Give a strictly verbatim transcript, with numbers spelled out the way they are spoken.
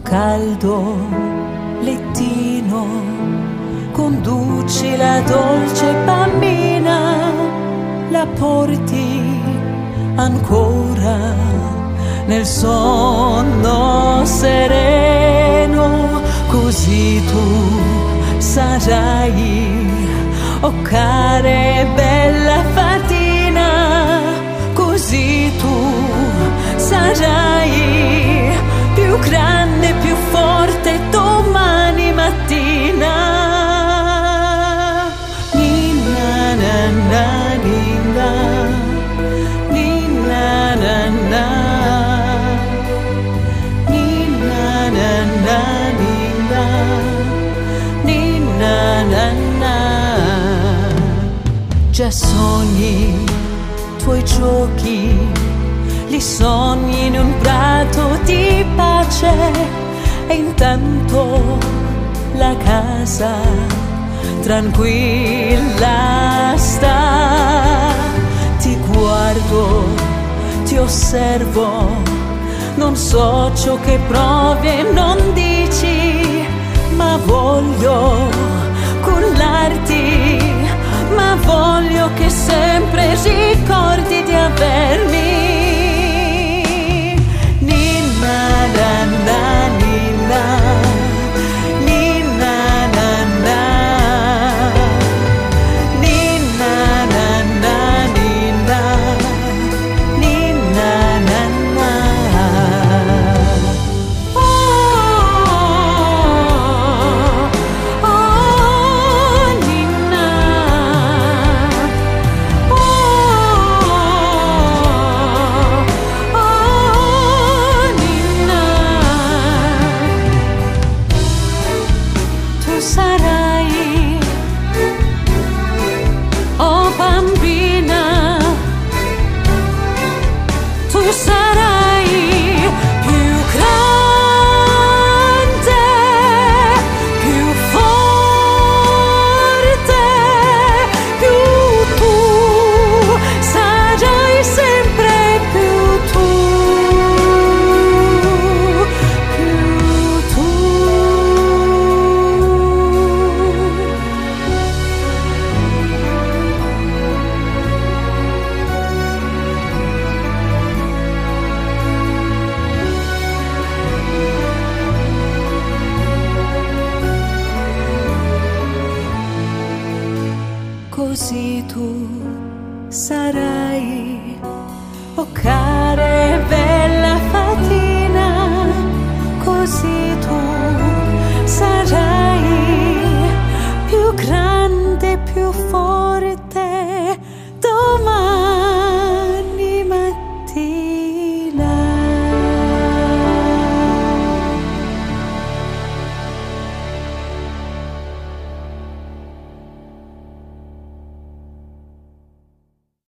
caldo lettino, conduci la dolce bambina, la porti ancora nel sonno sereno, così tu sarai, oh cara e bella fatina, così tu sarai più grande, più forte domani mattina. Ninna na na ninna, ninna na na, ninna na na ninna, ninna na na. Già sogni tuoi giochi, li sogni in un prato di pace, e intanto la casa tranquilla sta. Ti guardo, ti osservo, non so ciò che provi e non dici, ma voglio cullarti, ma voglio che sempre ricordi di avermi. Ninna na na ninna, ninna na na, ninna na na ninna, ninna na na. Oh, oh, ninna. Oh, oh, ninna. Tu sarai, oh bambina, tu sarai più grande, più forte, più tu sarai sempre più tu, più tu. Così tu sarai, oh cara e bella